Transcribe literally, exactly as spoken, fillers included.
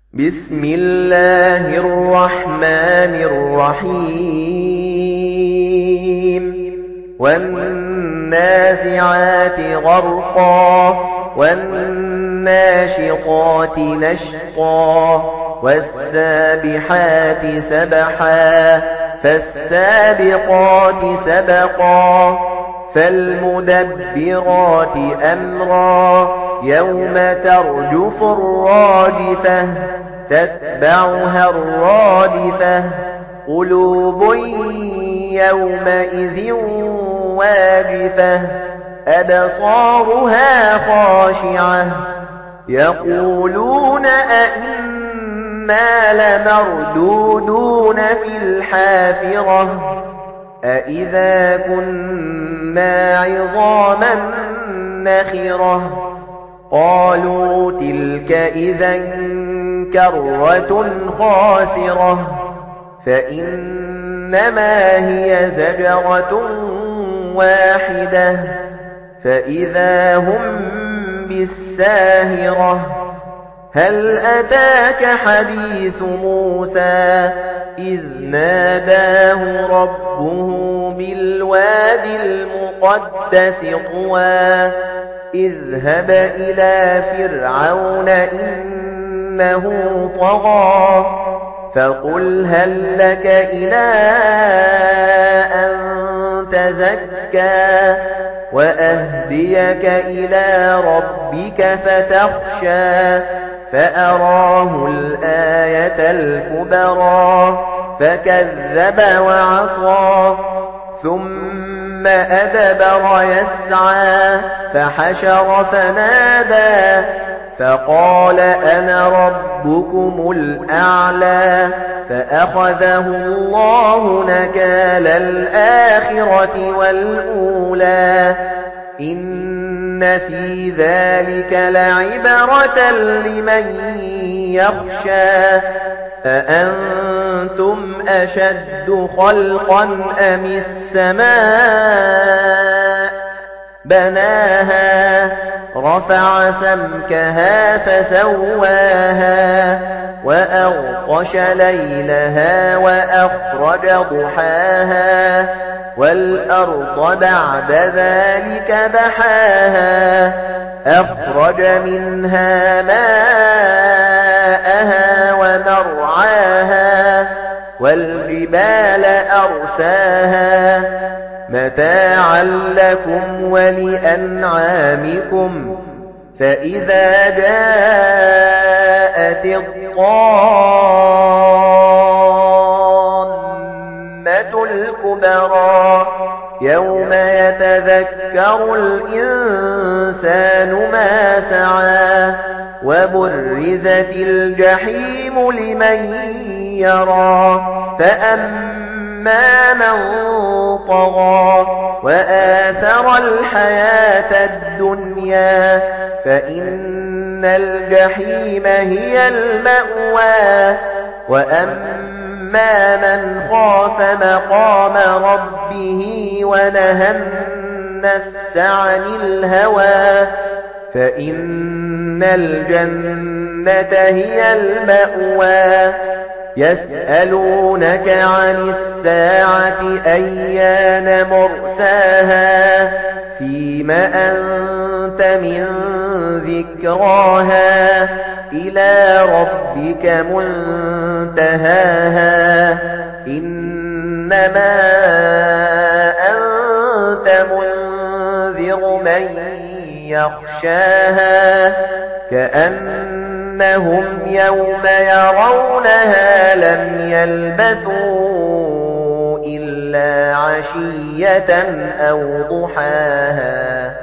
بسم الله الرحمن الرحيم والنازعات غرقا والناشطات نشطا والسابحات سبحا فالسابقات سبقا فالمدبرات أمرا يوم ترجف الراجفة تتبعها الرادفة قلوب يومئذ واجفة أبصارها خاشعة يقولون أئنا لمردودون في الحافرة أئذا كنا عظاما نخرة قالوا تلك إذا كرة خاسرة فإنما هي زجرة واحدة فإذا هم بالساهرة هل أتاك حديث موسى إذ ناداه ربه بالواد المقدس طوى اذهب إلى فرعون إنه طغى فقل هل لك إلى أن تزكى وأهديك إلى ربك فتخشى فأراه الآية الكبرى فكذب وعصى ثم أدبر يسعى فحشر فنادى فقال أنا ربكم الأعلى فأخذه الله نكال الآخرة والأولى إن في ذلك لعبرة لمن يخشى أأنتم أشد خلقا أم السماء بناها رفع سمكها فسواها وأغطش ليلها وأخرج ضحاها والأرض بعد ذلك دحاها أخرج منها ماءها ومرعاها والجبال أرساها متاعا لكم ولأنعامكم فإذا جاءت الطامة الكبرى يوم يتذكر الإنسان ما سعى وبرزت الجحيم لمن يرى فأما من طغى وآثر الحياة الدنيا فإن الجحيم هي المأوى وأما من خاف مقام ربه ونهى النفس عن الهوى فإن الجنة هي المأوى يسألونك عن الساعة أيان مرساها فيم أنت من ذكراها إلى ربك منتهاها إنما أنت منذر من يخشاها كأنهم يوم يرونها لم يلبثوا إلا عشية أو ضحاها